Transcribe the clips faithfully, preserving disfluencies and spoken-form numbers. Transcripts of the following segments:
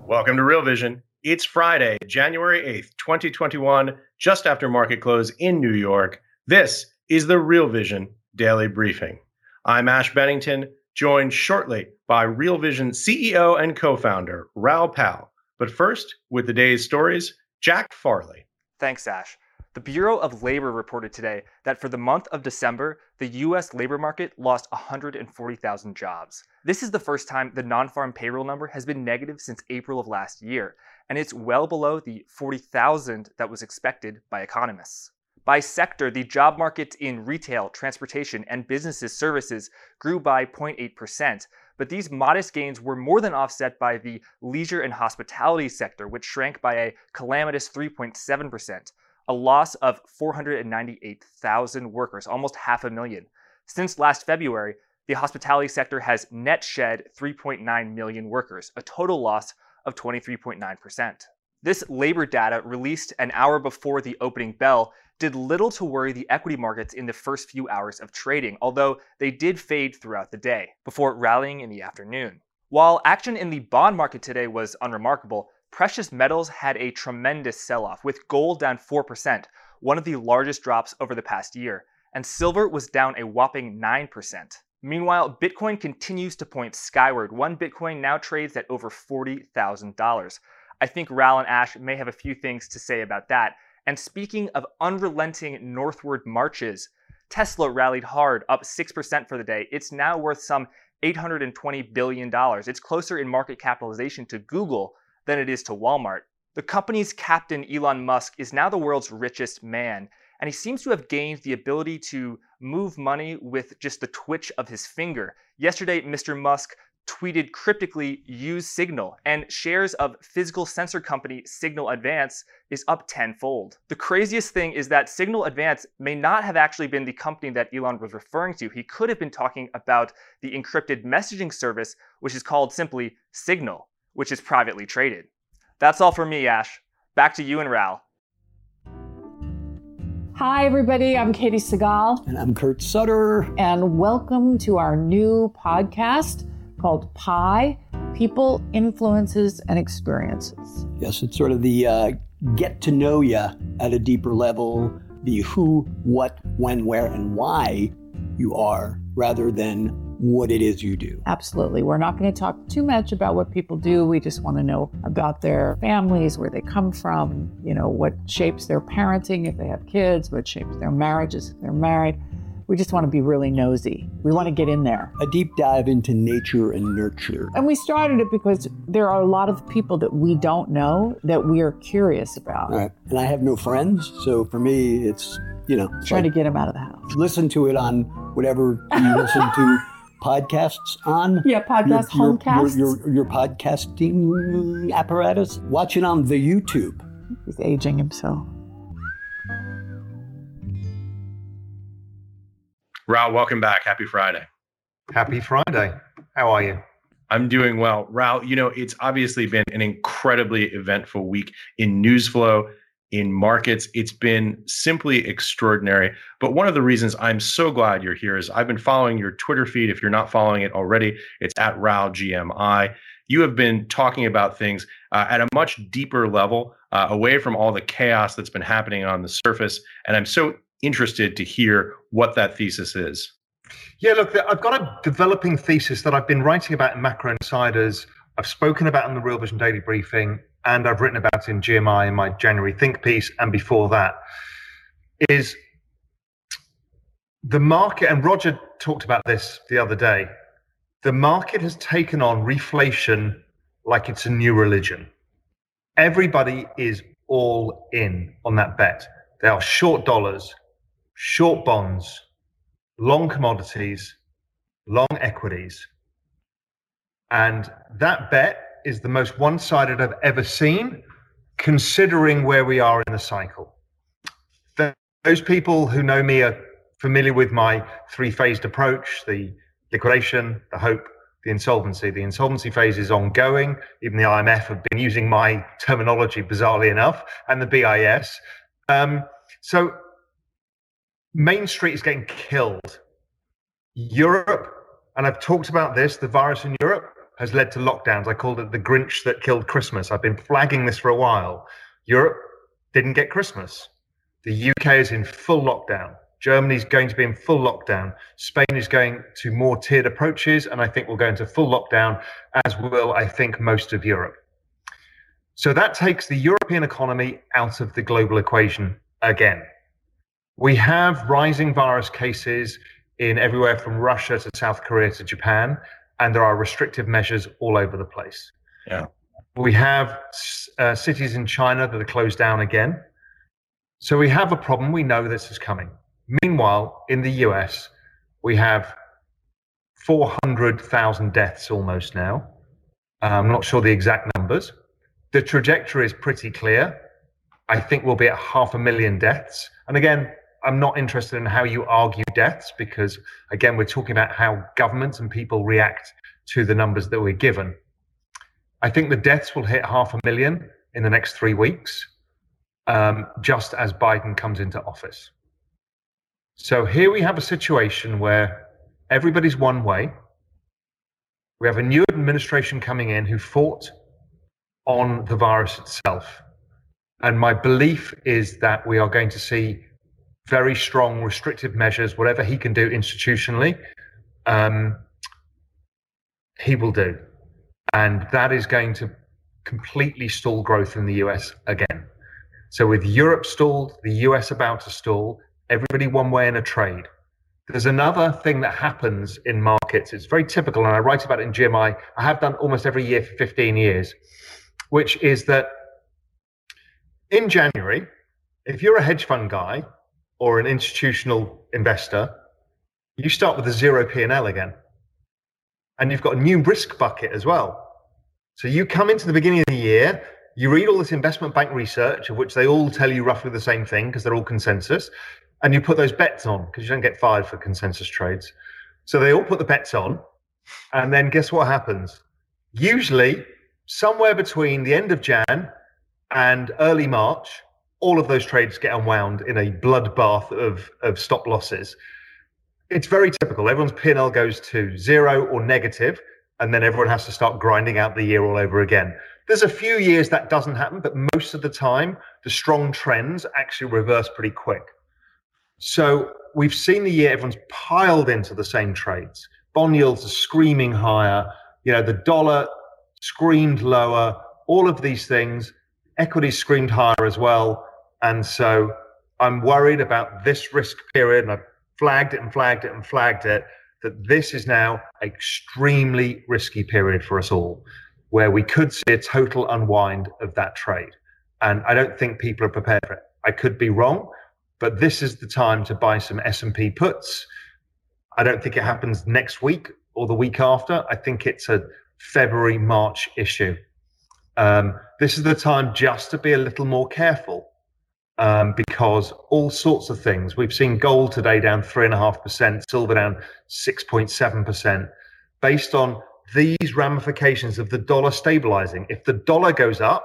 Welcome to Real Vision. It's Friday, January eighth, twenty twenty-one, just after market close in New York. This is the Real Vision Daily Briefing. I'm Ash Bennington, joined shortly by Real Vision C E O and co-founder Raoul Pal. But first, with the day's stories, Jack Farley. Thanks, Ash. The Bureau of Labor reported today that for the month of December, the U S labor market lost one hundred forty thousand jobs. This is the first time the non-farm payroll number has been negative since April of last year, and it's well below the forty thousand that was expected by economists. By sector, the job market in retail, transportation, and businesses services grew by zero point eight percent, but these modest gains were more than offset by the leisure and hospitality sector, which shrank by a calamitous three point seven percent. A loss of four hundred ninety-eight thousand workers, almost half a million. Since last February, the hospitality sector has net shed three point nine million workers, a total loss of twenty-three point nine percent. This labor data, released an hour before the opening bell, did little to worry the equity markets in the first few hours of trading, although they did fade throughout the day, before rallying in the afternoon. While action in the bond market today was unremarkable, precious metals had a tremendous sell-off, with gold down four percent, one of the largest drops over the past year, and silver was down a whopping nine percent. Meanwhile, Bitcoin continues to point skyward. One Bitcoin now trades at over forty thousand dollars. I think Raoul and Ash may have a few things to say about that. And speaking of unrelenting northward marches, Tesla rallied hard, up six percent for the day. It's now worth some eight hundred twenty billion dollars. It's closer in market capitalization to Google than it is to Walmart. The company's captain, Elon Musk, is now the world's richest man, and he seems to have gained the ability to move money with just the twitch of his finger. Yesterday, Mister Musk tweeted cryptically, "Use Signal," and shares of physical sensor company Signal Advance is up tenfold. The craziest thing is that Signal Advance may not have actually been the company that Elon was referring to. He could have been talking about the encrypted messaging service, which is called simply Signal, which is privately traded. That's all for me, Ash. Back to you and Raoul. Hi, everybody. I'm Katie Segal. And I'm Kurt Sutter. And welcome to our new podcast called Pi, People, Influences, and Experiences. Yes, it's sort of the uh, get to know you at a deeper level, the who, what, when, where, and why you are, rather than what it is you do. Absolutely. We're not going to talk too much about what people do. We just want to know about their families, where they come from, you know, what shapes their parenting if they have kids, what shapes their marriages if they're married. We just want to be really nosy. We want to get in there. A deep dive into nature and nurture. And we started it because there are a lot of people that we don't know that we are curious about. All right. And I have no friends, so for me, it's, you know. Trying like, to get them out of the house. Listen to it on whatever you listen to podcasts on. Yeah, podcast, your, homecasts. Your, your, your podcasting apparatus. Watch it on the YouTube. He's aging himself. Raoul, welcome back. Happy Friday. Happy Friday. How are you? I'm doing well. Raoul, you know, it's obviously been an incredibly eventful week in news flow, in markets. It's been simply extraordinary. But one of the reasons I'm so glad you're here is I've been following your Twitter feed. If you're not following it already, it's at Raoul G M I. You have been talking about things uh, at a much deeper level, uh, away from all the chaos that's been happening on the surface. And I'm so interested to hear what that thesis is. Yeah, look, I've got a developing thesis that I've been writing about in Macro Insiders. I've spoken about in the Real Vision Daily Briefing, and I've written about in G M I in my January Think piece, and before that, is the market, and Roger talked about this the other day, the market has taken on reflation like it's a new religion. Everybody is all in on that bet. They are short dollars, short bonds, long commodities, long equities. And that bet is the most one-sided I've ever seen, considering where we are in the cycle. Those people who know me are familiar with my three-phased approach, the liquidation, the hope, the insolvency. The insolvency phase is ongoing. Even the I M F have been using my terminology, bizarrely enough, and the B I S. Um, so Main Street is getting killed. Europe, and I've talked about this, the virus in Europe has led to lockdowns. I called it the Grinch that killed Christmas. I've been flagging this for a while. Europe didn't get Christmas. The U K is in full lockdown. Germany's going to be in full lockdown. Spain is going to more tiered approaches, and I think we'll go into full lockdown, as will, I think, most of Europe. So that takes the European economy out of the global equation again. We have rising virus cases in everywhere from Russia to South Korea to Japan, and there are restrictive measures all over the place. Yeah. We have uh, cities in China that are closed down again. So we have a problem. We know this is coming. Meanwhile, in the U S, we have four hundred thousand deaths almost now. I'm not sure the exact numbers. The trajectory is pretty clear. I think we'll be at half a million deaths. And again, I'm not interested in how you argue deaths, because again, we're talking about how governments and people react to the numbers that we're given. I think the deaths will hit half a million in the next three weeks, um, just as Biden comes into office. So here we have a situation where everybody's one way. We have a new administration coming in who fought on the virus itself. And my belief is that we are going to see very strong restrictive measures, whatever he can do institutionally, um, he will do. And that is going to completely stall growth in the U S again. So with Europe stalled, the U S about to stall, everybody one way in a trade. There's another thing that happens in markets. It's very typical, and I write about it in G M I. I have done almost every year for fifteen years, which is that in January, if you're a hedge fund guy or an institutional investor, you start with a zero P and L again. And you've got a new risk bucket as well. So you come into the beginning of the year, you read all this investment bank research, of which they all tell you roughly the same thing because they're all consensus, and you put those bets on because you don't get fired for consensus trades. So they all put the bets on, and then guess what happens? Usually, somewhere between the end of Jan and early March, all of those trades get unwound in a bloodbath of, of stop losses. It's very typical. Everyone's P and L goes to zero or negative, and then everyone has to start grinding out the year all over again. There's a few years that doesn't happen, but most of the time, the strong trends actually reverse pretty quick. So we've seen the year everyone's piled into the same trades. Bond yields are screaming higher. You know, the dollar screamed lower. All of these things, equities screamed higher as well. And so I'm worried about this risk period, and I've flagged it and flagged it and flagged it, that this is now an extremely risky period for us all, where we could see a total unwind of that trade. And I don't think people are prepared for it. I could be wrong, but this is the time to buy some S and P puts. I don't think it happens next week or the week after. I think it's a February, March issue. Um, this is the time just to be a little more careful. Um, because all sorts of things. We've seen gold today down three and a half percent, silver down six point seven percent, based on these ramifications of the dollar stabilizing. If the dollar goes up,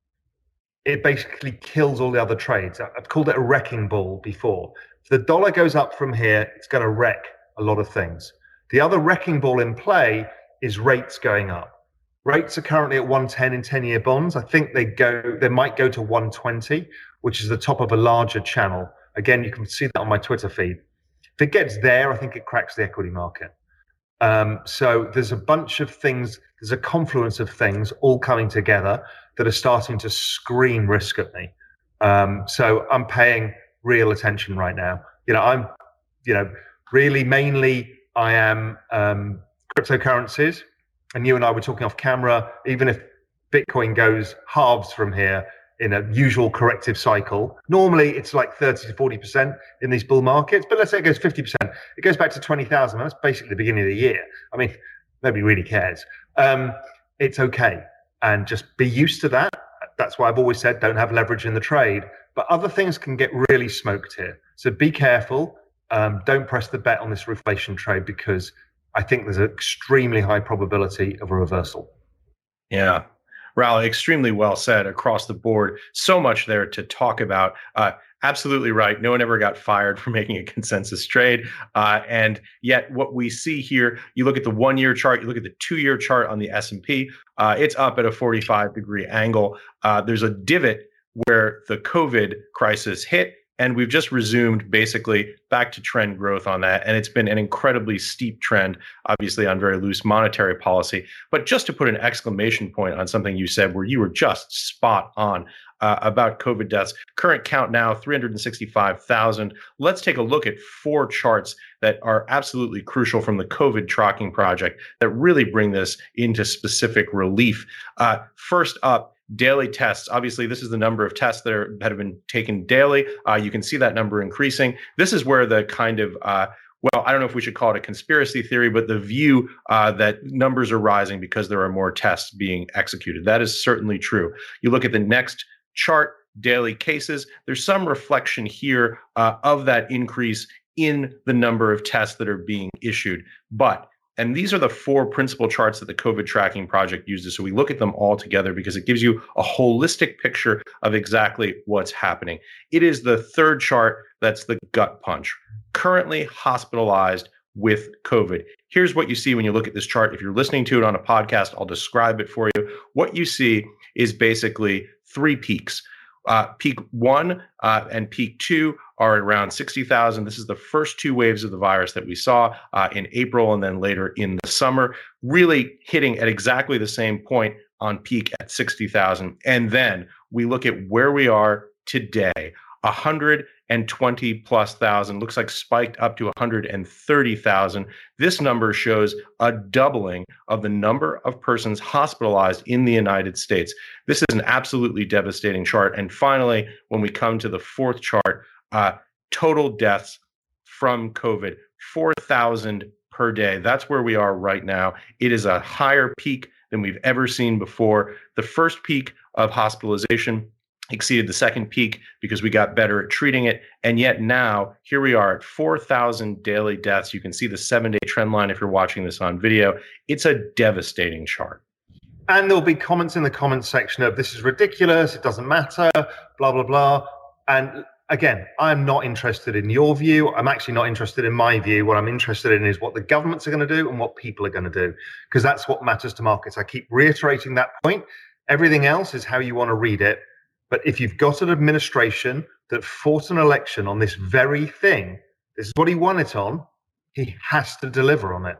it basically kills all the other trades. I've called it a wrecking ball before. If the dollar goes up from here, it's going to wreck a lot of things. The other wrecking ball in play is rates going up. Rates are currently at one ten in ten-year bonds. I think they go, they might go to one twenty, which is the top of a larger channel. Again, you can see that on my Twitter feed. If it gets there, I think it cracks the equity market. Um, so there's a bunch of things, there's a confluence of things all coming together that are starting to scream risk at me. Um, so I'm paying real attention right now. You know, I'm, you know, really mainly I am um, cryptocurrencies. And you and I were talking off camera, even if Bitcoin goes halves from here in a usual corrective cycle, normally it's like thirty to forty percent in these bull markets, but let's say it goes fifty percent. It goes back to twenty thousand. That's basically the beginning of the year. I mean, nobody really cares. Um, it's okay. And just be used to that. That's why I've always said don't have leverage in the trade. But other things can get really smoked here. So be careful. Um, don't press the bet on this reflation trade, because I think there's an extremely high probability of a reversal. Yeah. Raoul, extremely well said across the board. So much there to talk about. Uh, Absolutely right. No one ever got fired for making a consensus trade. Uh, and yet what we see here, you look at the one-year chart, you look at the two-year chart on the S and P, uh, it's up at a forty-five degree angle. Uh, there's a divot where the COVID crisis hit, and we've just resumed basically back to trend growth on that. And it's been an incredibly steep trend, obviously on very loose monetary policy. But just to put an exclamation point on something you said where you were just spot on uh, about COVID deaths, current count now three hundred sixty-five thousand. Let's take a look at four charts that are absolutely crucial from the COVID tracking project that really bring this into specific relief. Uh, first up, daily tests. Obviously, this is the number of tests that, are, that have been taken daily. Uh, you can see that number increasing. This is where the kind of, uh, well, I don't know if we should call it a conspiracy theory, but the view uh, that numbers are rising because there are more tests being executed. That is certainly true. You look at the next chart, daily cases. There's some reflection here uh, of that increase in the number of tests that are being issued. But And these are the four principal charts that the COVID tracking project uses. So we look at them all together because it gives you a holistic picture of exactly what's happening. It is the third chart that's the gut punch. Currently hospitalized with COVID. Here's what you see when you look at this chart. If you're listening to it on a podcast, I'll describe it for you. What you see is basically three peaks. Uh, peak one uh, and peak two are around sixty thousand. This is the first two waves of the virus that we saw uh, in April and then later in the summer, really hitting at exactly the same point on peak at sixty thousand. And then we look at where we are today, one hundred twenty plus thousand, looks like spiked up to one hundred thirty thousand. This number shows a doubling of the number of persons hospitalized in the United States. This is an absolutely devastating chart. And finally, when we come to the fourth chart, uh, total deaths from COVID, four thousand per day. That's where we are right now. It is a higher peak than we've ever seen before. The first peak of hospitalization exceeded the second peak because we got better at treating it. And yet now, here we are at four thousand daily deaths. You can see the seven-day trend line if you're watching this on video. It's a devastating chart. And there'll be comments in the comments section of, this is ridiculous, it doesn't matter, blah, blah, blah. And again, I'm not interested in your view. I'm actually not interested in my view. What I'm interested in is what the governments are going to do and what people are going to do, because that's what matters to markets. I keep reiterating that point. Everything else is how you want to read it. But if you've got an administration that fought an election on this very thing, this is what he won it on, he has to deliver on it.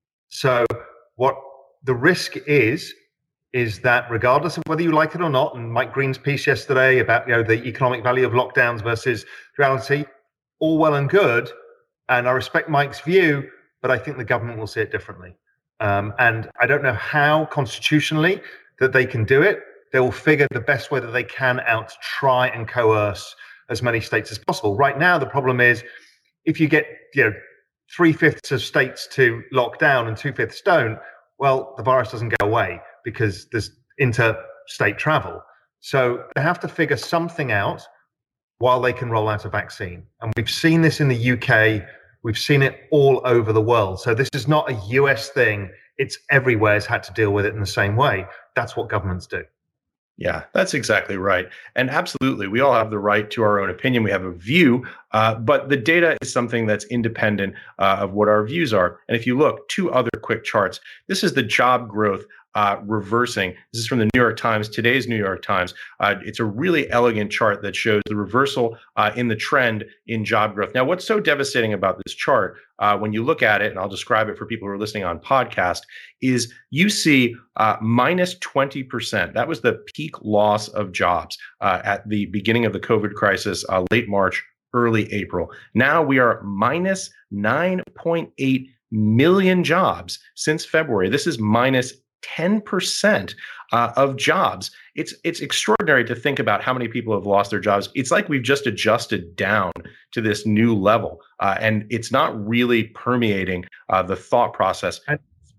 So what the risk is, is that regardless of whether you like it or not, and Mike Green's piece yesterday about, you know, the economic value of lockdowns versus reality, all well and good. And I respect Mike's view, but I think the government will see it differently. Um, and I don't know how constitutionally that they can do it. They will figure the best way that they can out to try and coerce as many states as possible. Right now, the problem is if you get, you know, three-fifths of states to lock down and two-fifths don't, well, the virus doesn't go away because there's interstate travel. So they have to figure something out while they can roll out a vaccine. And we've seen this in the U K. We've seen it all over the world. So this is not a U S thing. It's everywhere has had to deal with it in the same way. That's what governments do. Yeah, that's exactly right. And absolutely, we all have the right to our own opinion. We have a view, uh, but the data is something that's independent uh, of what our views are. And if you look, two other quick charts. This is the job growth uh, reversing. This is from the New York Times, today's New York Times. Uh, it's a really elegant chart that shows the reversal uh, in the trend in job growth. Now, what's so devastating about this chart, uh, when you look at it, and I'll describe it for people who are listening on podcast, is you see uh, minus twenty percent. That was the peak loss of jobs uh, at the beginning of the COVID crisis, uh, late March, early April. Now we are minus nine point eight million jobs since February. This is minus ten percent uh, of jobs. It's it's extraordinary to think about how many people have lost their jobs. It's like we've just adjusted down to this new level, uh, and it's not really permeating uh, the thought process. And,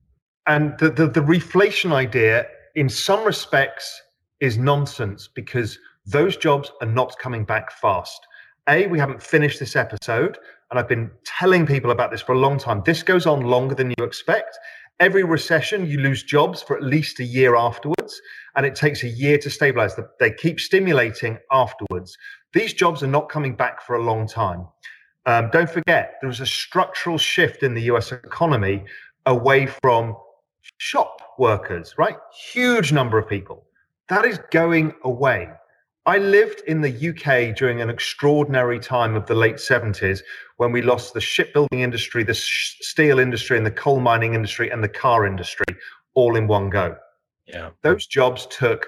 and the, the, the reflation idea, in some respects, is nonsense because those jobs are not coming back fast. A, we haven't finished this episode, and I've been telling people about this for a long time. This goes on longer than you expect. Every recession, you lose jobs for at least a year afterwards, and it takes a year to stabilize. They keep stimulating afterwards. These jobs are not coming back for a long time. Um, don't forget, there was a structural shift in the U S economy away from shop workers, right? Huge number of people. That is going away. I lived in the U K during an extraordinary time of the late seventies when we lost the shipbuilding industry, the sh- steel industry, and the coal mining industry, and the car industry all in one go. Yeah. Those jobs took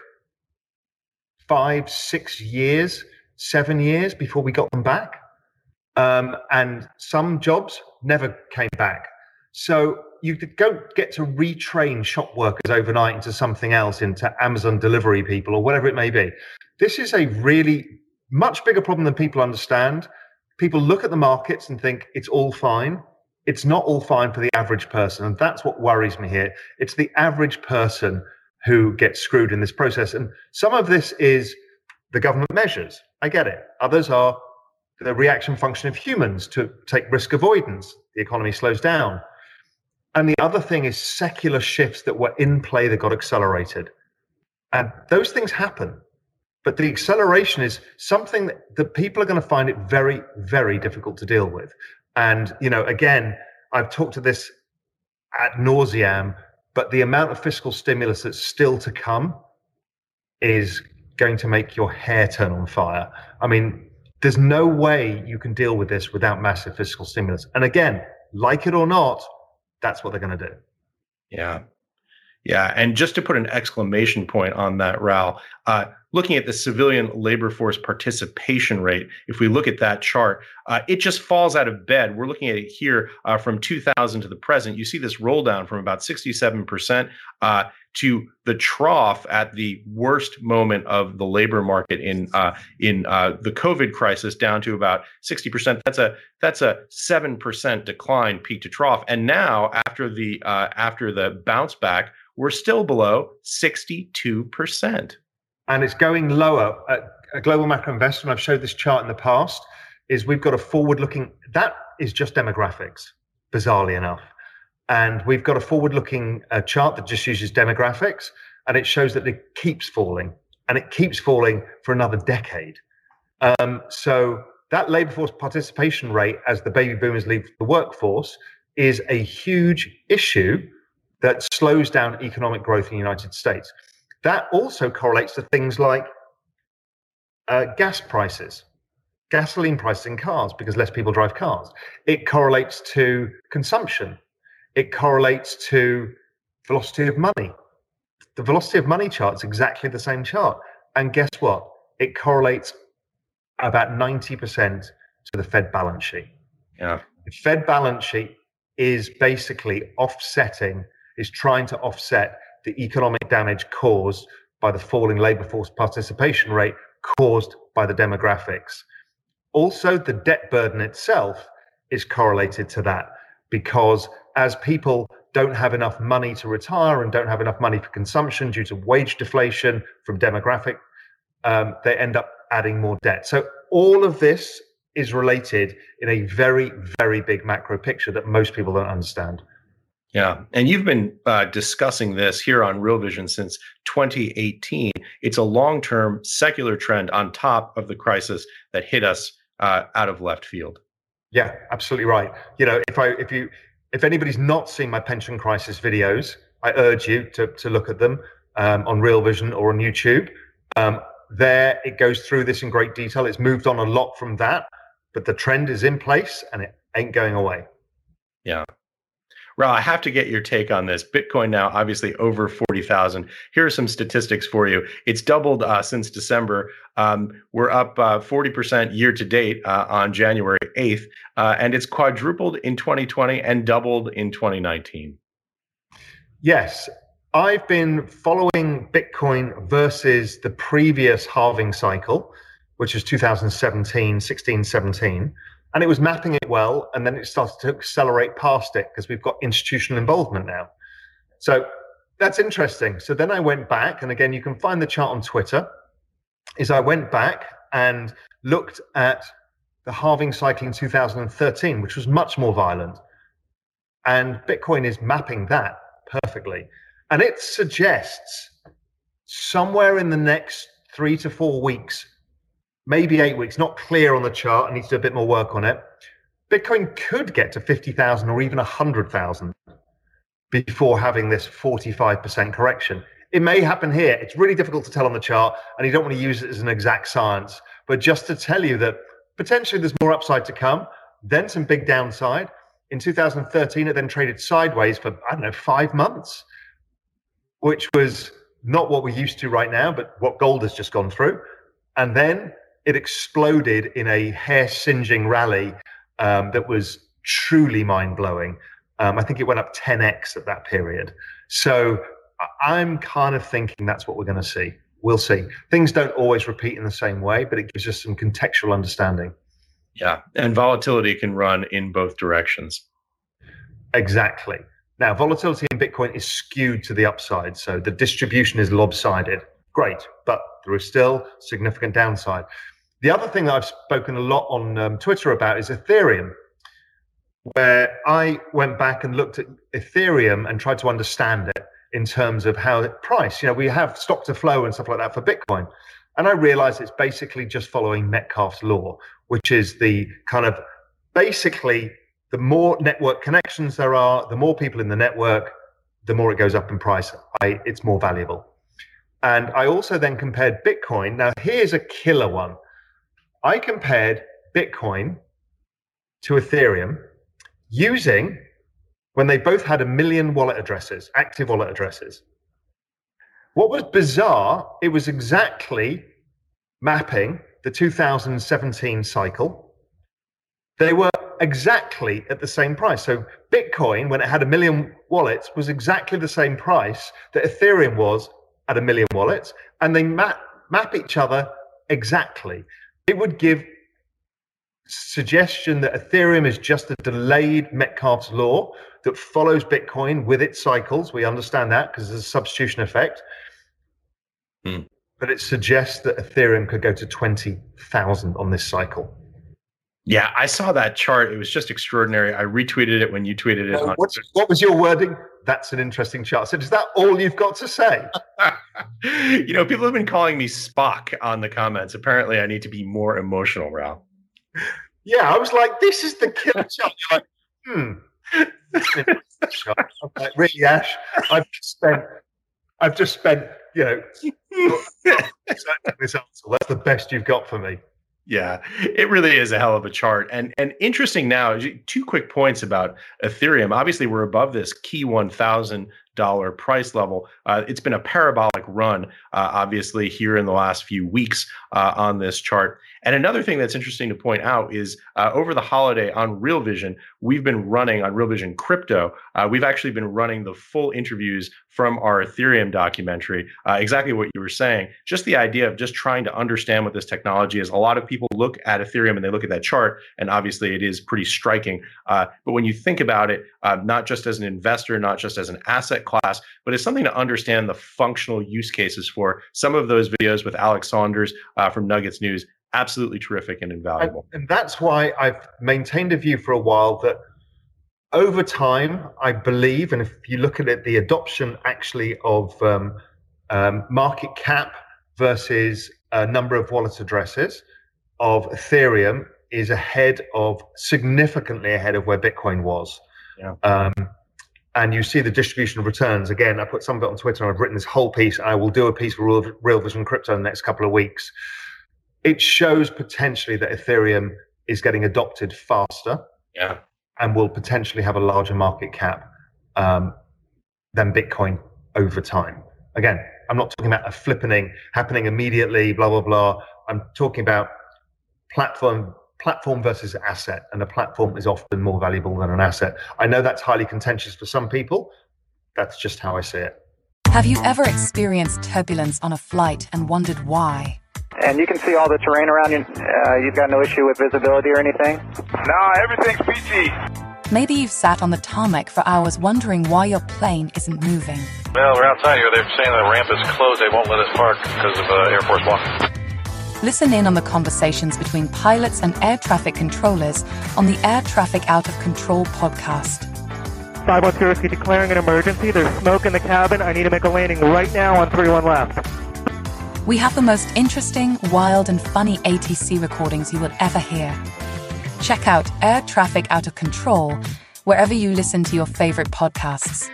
five, six years, seven years before we got them back. Um, and some jobs never came back. So you don't get to retrain shop workers overnight into something else, into Amazon delivery people or whatever it may be. This is a really much bigger problem than people understand. People look at the markets and think it's all fine. It's not all fine for the average person. And that's what worries me here. It's the average person who gets screwed in this process. And some of this is the government measures. I get it. Others are the reaction function of humans to take risk avoidance. The economy slows down. And the other thing is secular shifts that were in play that got accelerated. And those things happen. But the acceleration is something that, that people are going to find it very, very difficult to deal with. And, you know, again, I've talked to this ad nauseam, but the amount of fiscal stimulus that's still to come is going to make your hair turn on fire. I mean, there's no way you can deal with this without massive fiscal stimulus. And again, like it or not, that's what they're going to do. Yeah. Yeah. And just to put an exclamation point on that, Raoul, uh, looking at the civilian labor force participation rate, if we look at that chart, uh, it just falls out of bed. We're looking at it here uh, from two thousand to the present. You see this roll down from about sixty-seven percent uh, to the trough at the worst moment of the labor market in uh, in uh, the COVID crisis, down to about sixty percent. That's a that's a seven percent decline, peak to trough. And now, after the uh, after the bounce back, we're still below sixty-two percent. And it's going lower. At a Global Macro Investor, and I've showed this chart in the past, is we've got a forward-looking, that is just demographics, bizarrely enough. And we've got a forward-looking uh, chart that just uses demographics, and it shows that it keeps falling, and it keeps falling for another decade. Um, so that labor force participation rate, as the baby boomers leave the workforce, is a huge issue that slows down economic growth in the United States. That also correlates to things like uh, gas prices, gasoline prices in cars, because less people drive cars. It correlates to consumption. It correlates to velocity of money. The velocity of money chart is exactly the same chart. And guess what? It correlates about ninety percent to the Fed balance sheet. Yeah. The Fed balance sheet is basically offsetting, is trying to offset the economic damage caused by the falling labor force participation rate caused by the demographics. Also, the debt burden itself is correlated to that, because as people don't have enough money to retire and don't have enough money for consumption due to wage deflation from demographic, um, they end up adding more debt. So all of this is related in a very, very big macro picture that most people don't understand. Yeah. And you've been uh, discussing this here on Real Vision since twenty eighteen. It's a long-term secular trend on top of the crisis that hit us uh, out of left field. Yeah, absolutely right. You know, if I, if you, if anybody's not seen my pension crisis videos, I urge you to to look at them um, on Real Vision or on YouTube. Um, there, it goes through this in great detail. It's moved on a lot from that, but the trend is in place and it ain't going away. Yeah. Raoul, I have to get your take on this. Bitcoin now obviously over forty thousand. Here are some statistics for you. It's doubled uh, since December. Um, we're up uh, forty percent year to date uh, on January eighth, uh, and it's quadrupled in twenty twenty and doubled in twenty nineteen. Yes, I've been following Bitcoin versus the previous halving cycle, which is two thousand seventeen, sixteen, seventeen. And it was mapping it well, and then it started to accelerate past it because we've got institutional involvement now. So that's interesting. So then I went back, and again, you can find the chart on Twitter, is I went back and looked at the halving cycle in two thousand thirteen, which was much more violent. And Bitcoin is mapping that perfectly. And it suggests somewhere in the next three to four weeks, maybe eight weeks, not clear on the chart, I need to do a bit more work on it, Bitcoin could get to fifty thousand or even one hundred thousand before having this forty-five percent correction. It may happen here. It's really difficult to tell on the chart, and you don't want to use it as an exact science. But just to tell you that potentially there's more upside to come, then some big downside. In two thousand thirteen, it then traded sideways for, I don't know, five months, which was not what we're used to right now, but what gold has just gone through. And then it exploded in a hair-singeing rally um, that was truly mind-blowing. Um, I think it went up ten x at that period. So I'm kind of thinking that's what we're going to see. We'll see. Things don't always repeat in the same way, but it gives us some contextual understanding. Yeah, and volatility can run in both directions. Exactly. Now, volatility in Bitcoin is skewed to the upside, so the distribution is lopsided. Great, but there is still significant downside. The other thing that I've spoken a lot on um, Twitter about is Ethereum, where I went back and looked at Ethereum and tried to understand it in terms of how it priced. You know, we have stock to flow and stuff like that for Bitcoin. And I realized it's basically just following Metcalfe's law, which is the kind of basically the more network connections there are, the more people in the network, the more it goes up in price. I, it's more valuable. And I also then compared Bitcoin. Now, here's a killer one. I compared Bitcoin to Ethereum using when they both had a million wallet addresses, active wallet addresses. What was bizarre, it was exactly mapping the two thousand seventeen cycle. They were exactly at the same price. So Bitcoin, when it had a million wallets, was exactly the same price that Ethereum was at a million wallets, and they map, map each other exactly. It would give suggestion that Ethereum is just a delayed Metcalfe's law that follows Bitcoin with its cycles. We understand that because there's a substitution effect. Hmm. But it suggests that Ethereum could go to twenty thousand on this cycle. Yeah, I saw that chart. It was just extraordinary. I retweeted it when you tweeted it. Uh, on what's, what was your wording? That's an interesting chart. So is that all you've got to say? You know, people have been calling me Spock on the comments. Apparently, I need to be more emotional, Raoul. Yeah, I was like, this is the killer chart. You're like, hmm. I'm like, really, Ash? I've just spent, I've just spent, you know, this answer. That's the best you've got for me. Yeah, it really is a hell of a chart. And and interesting now, two quick points about Ethereum. Obviously, we're above this key one thousand dollars price level. Uh, it's been a parabolic run, uh, obviously, here in the last few weeks uh, on this chart. And another thing that's interesting to point out is uh, over the holiday on Real Vision, we've been running on Real Vision Crypto. Uh, we've actually been running the full interviews from our Ethereum documentary. Uh, exactly what you were saying. Just the idea of just trying to understand what this technology is. A lot of people look at Ethereum and they look at that chart, and obviously it is pretty striking. Uh, but when you think about it, uh, not just as an investor, not just as an asset class, but as something to understand the functional use cases for. Some of those videos with Alex Saunders uh, from Nuggets News, absolutely terrific and invaluable. And, and that's why I've maintained a view for a while that over time, I believe, and if you look at it, the adoption actually of um, um, market cap versus a number of wallet addresses of Ethereum is ahead of, significantly ahead of where Bitcoin was. Yeah. Um, and you see the distribution of returns. Again, I put some of it on Twitter, and I've written this whole piece. I will do a piece for Real, Real Vision Crypto in the next couple of weeks. It shows potentially that Ethereum is getting adopted faster. Yeah. And will potentially have a larger market cap um, than Bitcoin over time. Again, I'm not talking about a flippening happening immediately, blah, blah, blah. I'm talking about platform platform versus asset, and a platform is often more valuable than an asset. I know that's highly contentious for some people. That's just how I see it. Have you ever experienced turbulence on a flight and wondered why? And you can see all the terrain around you. Uh, you've got no issue with visibility or anything? No, everything's peachy. Maybe you've sat on the tarmac for hours wondering why your plane isn't moving. Well, we're outside here. They're saying the ramp is closed. They won't let us park because of uh, Air Force One. Listen in on the conversations between pilots and air traffic controllers on the Air Traffic Out of Control podcast. five one two Whiskey declaring an emergency. There's smoke in the cabin. I need to make a landing right now on three one left. We have the most interesting, wild, and funny A T C recordings you will ever hear. Check out Air Traffic Out of Control wherever you listen to your favorite podcasts.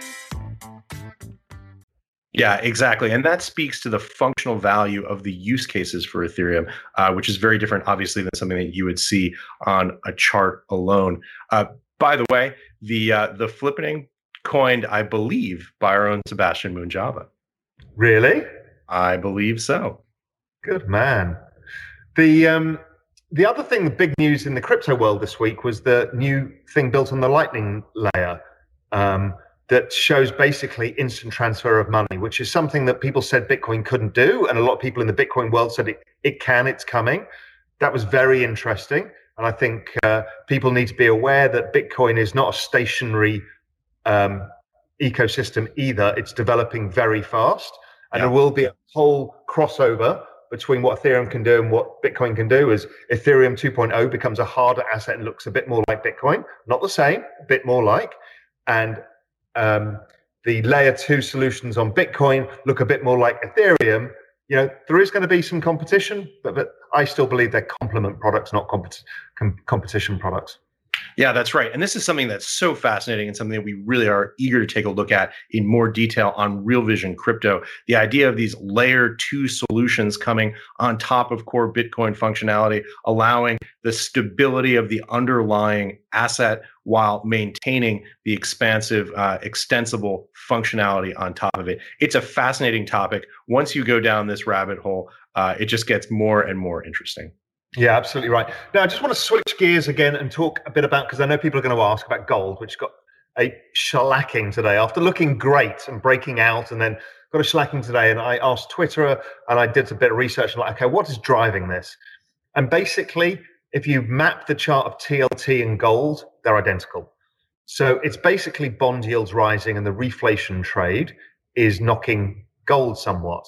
Yeah, exactly. And that speaks to the functional value of the use cases for Ethereum, uh, which is very different, obviously, than something that you would see on a chart alone. Uh, by the way, the uh, the flippening coined, I believe, by our own Sebastian Moonjava. Really? I believe so. Good man. The um, the other thing, the big news in the crypto world this week was the new thing built on the Lightning layer. Um, that shows basically instant transfer of money, which is something that people said Bitcoin couldn't do. And a lot of people in the Bitcoin world said it, it can, it's coming. That was very interesting. And I think uh, people need to be aware that Bitcoin is not a stationary um, ecosystem either. It's developing very fast. And yeah. There will be a whole crossover between what Ethereum can do and what Bitcoin can do as Ethereum two point oh becomes a harder asset and looks a bit more like Bitcoin. Not the same, a bit more like. And Um, the layer two solutions on Bitcoin look a bit more like Ethereum. You know, there is going to be some competition, but, but I still believe they're complement products, not compet- com- competition products. Yeah, that's right. And this is something that's so fascinating and something that we really are eager to take a look at in more detail on Real Vision Crypto. The idea of these layer two solutions coming on top of core Bitcoin functionality, allowing the stability of the underlying asset while maintaining the expansive, uh, extensible functionality on top of it. It's a fascinating topic. Once you go down this rabbit hole, uh, it just gets more and more interesting. Yeah, absolutely right. Now, I just want to switch gears again and talk a bit about, because I know people are going to ask about gold, which got a shellacking today after looking great and breaking out, and then got a shellacking today. And I asked Twitter and I did a bit of research, and like, okay, what is driving this? And basically, if you map the chart of T L T and gold, they're identical. So it's basically bond yields rising and the reflation trade is knocking gold somewhat.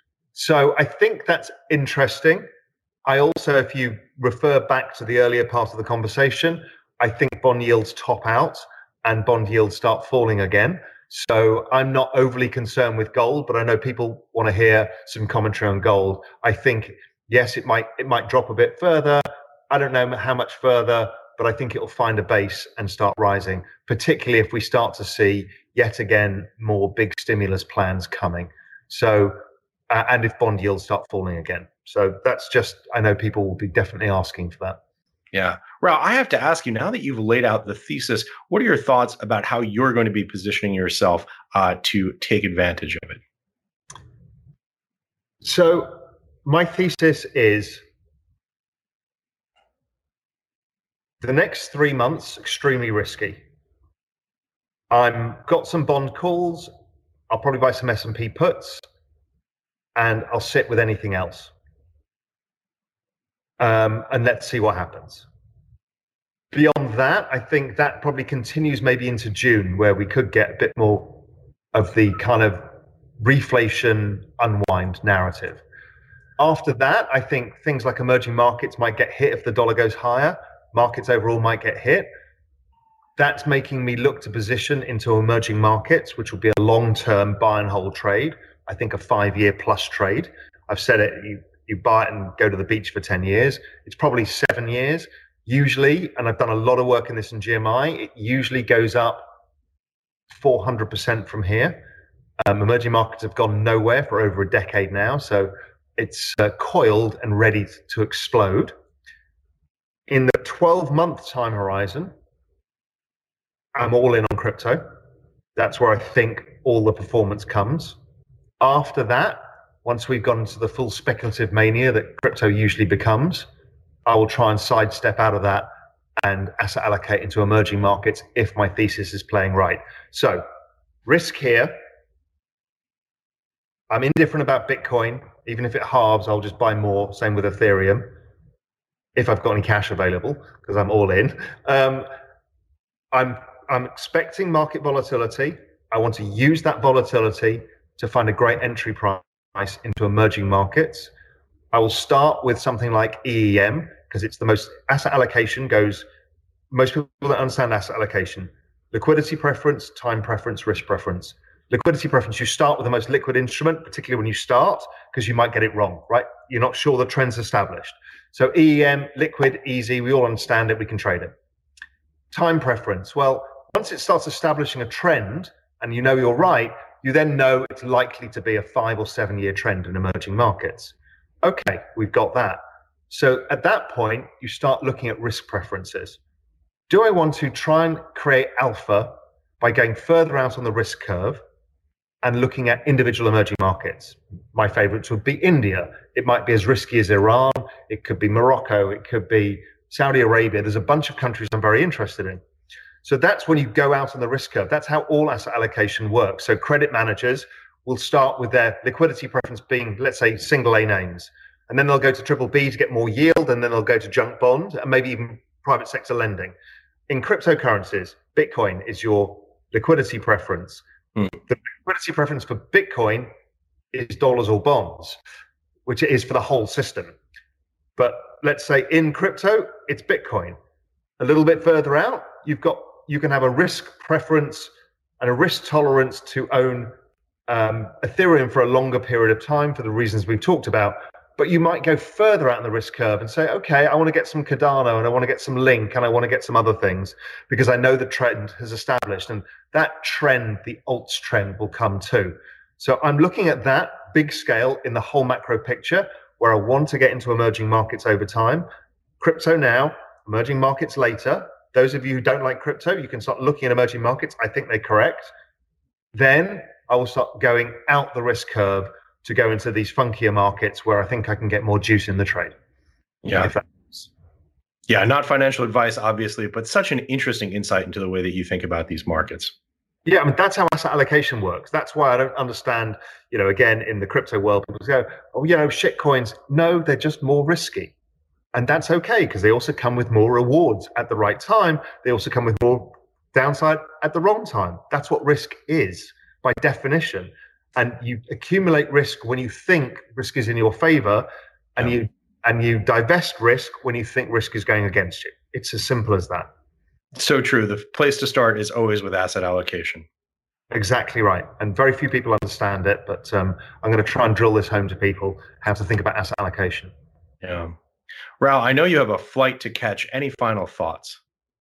So I think that's interesting. I also, if you refer back to the earlier part of the conversation, I think bond yields top out and bond yields start falling again. So I'm not overly concerned with gold, but I know people want to hear some commentary on gold. I think, yes, it might it might drop a bit further. I don't know how much further, but I think it'll find a base and start rising, particularly if we start to see yet again more big stimulus plans coming. So, uh, and if bond yields start falling again. So that's just, I know people will be definitely asking for that. Yeah. Raul, I have to ask you, now that you've laid out the thesis, what are your thoughts about how you're going to be positioning yourself uh, to take advantage of it? So my thesis is the next three months, extremely risky. I'm got some bond calls. I'll probably buy some S and P puts, and I'll sit with anything else. Um, and let's see what happens. Beyond that, I think that probably continues maybe into June, where we could get a bit more of the kind of reflation unwind narrative. After that, I think things like emerging markets might get hit if the dollar goes higher. Markets overall might get hit. That's making me look to position into emerging markets, which will be a long-term buy and hold trade. I think a five-year plus trade. I've said it, you, you buy it and go to the beach for ten years. It's probably seven years. Usually, and I've done a lot of work in this in G M I, it usually goes up four hundred percent from here. Um, emerging markets have gone nowhere for over a decade now, so it's uh, coiled and ready to explode. In the twelve-month time horizon, I'm all in on crypto. That's where I think all the performance comes. After that, once we've gone into the full speculative mania that crypto usually becomes, I will try and sidestep out of that and asset allocate into emerging markets if my thesis is playing right. So, risk here. I'm indifferent about Bitcoin. Even if it halves, I'll just buy more. Same with Ethereum, if I've got any cash available, because I'm all in. Um, I'm I'm expecting market volatility. I want to use that volatility to find a great entry price into emerging markets. I will start with something like E E M, because it's the most asset allocation goes. Most people don't understand asset allocation. Liquidity preference, time preference, risk preference. Liquidity preference, you start with the most liquid instrument, particularly when you start, because you might get it wrong, right? You're not sure the trend's established. So E E M, liquid, easy, we all understand it, we can trade it. Time preference, well, once it starts establishing a trend and you know you're right, you then know it's likely to be a five or seven year trend in emerging markets. Okay, we've got that. So at that point, you start looking at risk preferences. Do I want to try and create alpha by going further out on the risk curve and looking at individual emerging markets? My favorites would be India. It might be as risky as Iran. It could be Morocco. It could be Saudi Arabia. There's a bunch of countries I'm very interested in. So that's when you go out on the risk curve. That's how all asset allocation works. So credit managers will start with their liquidity preference being, let's say, single A names. And then they'll go to triple B to get more yield. And then they'll go to junk bond and maybe even private sector lending. In cryptocurrencies, Bitcoin is your liquidity preference. Mm. The liquidity preference for Bitcoin is dollars or bonds, which it is for the whole system. But let's say in crypto, it's Bitcoin. A little bit further out, you've got you can have a risk preference and a risk tolerance to own um, Ethereum for a longer period of time for the reasons we've talked about. But you might go further out in the risk curve and say, okay, I want to get some Cardano and I want to get some Link and I want to get some other things because I know the trend has established, and that trend, the alts trend, will come too. So I'm looking at that big scale in the whole macro picture where I want to get into emerging markets over time. Crypto now, emerging markets later. Those of you who don't like crypto, you can start looking at emerging markets. I think they're correct. Then I will start going out the risk curve to go into these funkier markets where I think I can get more juice in the trade. Yeah. Yeah, not financial advice, obviously, but such an interesting insight into the way that you think about these markets. Yeah, I mean, that's how asset allocation works. That's why I don't understand, you know, again, in the crypto world, people go, oh, you know, shit coins. No, they're just more risky. And that's okay, because they also come with more rewards at the right time. They also come with more downside at the wrong time. That's what risk is by definition. And you accumulate risk when you think risk is in your favor, and yeah. you and you divest risk when you think risk is going against you. It's as simple as that. So true. The place to start is always with asset allocation. Exactly right. And very few people understand it, but um, I'm going to try and drill this home to people, how to think about asset allocation. Yeah. Raoul, I know you have a flight to catch. Any final thoughts?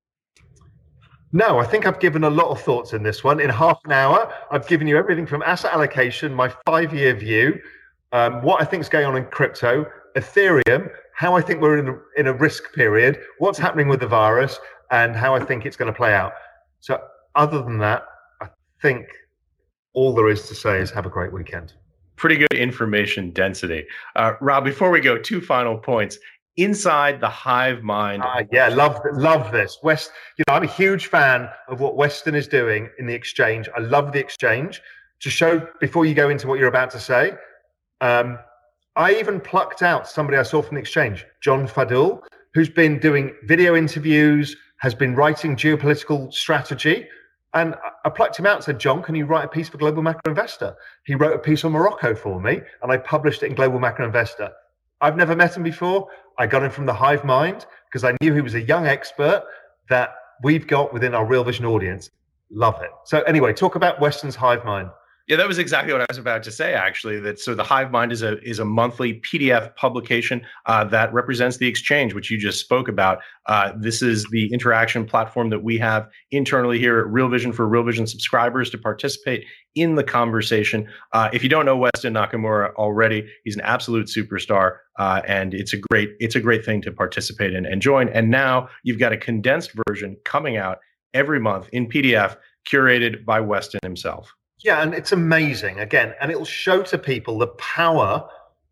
No, I think I've given a lot of thoughts in this one. In half an hour, I've given you everything from asset allocation, my five-year view, um, what I think is going on in crypto, Ethereum, how I think we're in a, in a risk period, what's happening with the virus, and how I think it's going to play out. So other than that, I think all there is to say is have a great weekend. Pretty good information density. Uh, Rob, before we go, two final points. Inside the hive mind. Uh, yeah, love love this. West, you know, I'm a huge fan of what Western is doing in the exchange. I love the exchange. To show, before you go into what you're about to say, um, I even plucked out somebody I saw from the exchange, John Fadul, who's been doing video interviews, has been writing geopolitical strategy. And I plucked him out and said, John, can you write a piece for Global Macro Investor? He wrote a piece on Morocco for me, and I published it in Global Macro Investor. I've never met him before. I got him from the Hive Mind because I knew he was a young expert that we've got within our Real Vision audience. Love it. So anyway, talk about Western's Hive Mind. Yeah, that was exactly what I was about to say, actually. That so the Hive Mind is a is a monthly P D F publication uh, that represents the exchange, which you just spoke about. Uh, this is the interaction platform that we have internally here at Real Vision for Real Vision subscribers to participate in the conversation. Uh, if you don't know Weston Nakamura already, he's an absolute superstar, uh, and it's a great it's a great thing to participate in and join. And now you've got a condensed version coming out every month in P D F, curated by Weston himself. Yeah, and it's amazing, again, and it'll show to people the power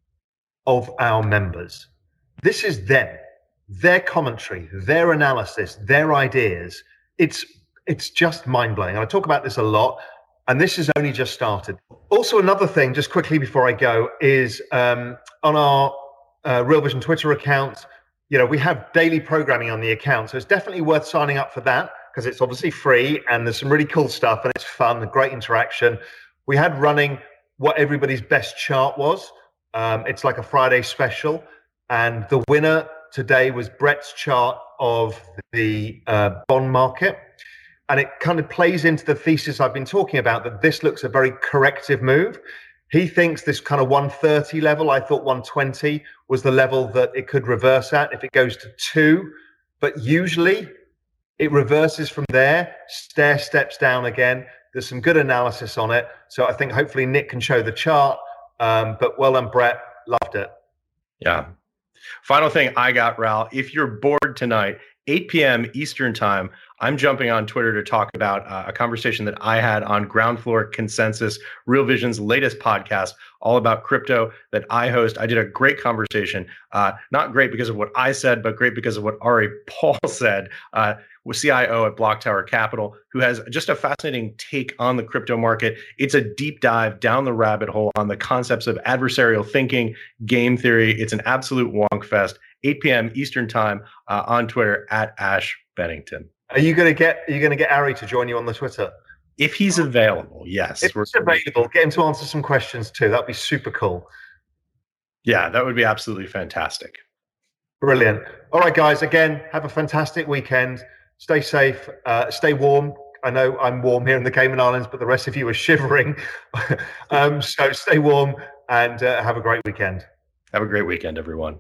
of our members. This is them, their commentary, their analysis, their ideas. It's it's just mind-blowing. And I talk about this a lot, and this has only just started. Also, another thing, just quickly before I go, is um, on our uh, Real Vision Twitter account, you know, we have daily programming on the account, so it's definitely worth signing up for that, because it's obviously free and there's some really cool stuff and it's fun and great interaction. We had running what everybody's best chart was. Um, it's like a Friday special. And the winner today was Brett's chart of the uh, bond market. And it kind of plays into the thesis I've been talking about, that this looks a very corrective move. He thinks this kind of one thirty level, I thought one twenty was the level that it could reverse at if it goes to two. But usually it reverses from there, stair steps down again. There's some good analysis on it. So I think hopefully Nick can show the chart. Um, but well done, Brett. Loved it. Yeah. Final thing I got, Raul. If you're bored tonight, eight p.m. Eastern time, I'm jumping on Twitter to talk about uh, a conversation that I had on Ground Floor Consensus, Real Vision's latest podcast, all about crypto that I host. I did a great conversation, uh, not great because of what I said, but great because of what Ari Paul said, uh, with C I O at Block Tower Capital, who has just a fascinating take on the crypto market. It's a deep dive down the rabbit hole on the concepts of adversarial thinking, game theory. It's an absolute wonk fest. eight p.m. Eastern time uh, on Twitter at Ash Bennington. Are you going to get? Are you going to get Ari to join you on the Twitter? If he's available, yes. If he's available, get him to answer some questions too. That'd be super cool. Yeah, that would be absolutely fantastic. Brilliant. All right, guys. Again, have a fantastic weekend. Stay safe. Uh, stay warm. I know I'm warm here in the Cayman Islands, but the rest of you are shivering. um, so stay warm and uh, have a great weekend. Have a great weekend, everyone.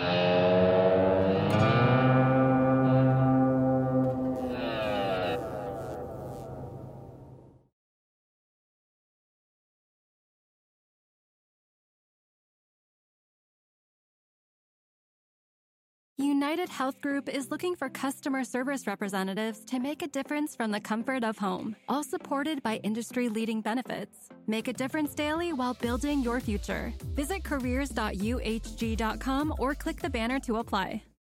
United Health Group is looking for customer service representatives to make a difference from the comfort of home, all supported by industry-leading benefits. Make a difference daily while building your future. Visit careers dot u h g dot com or click the banner to apply.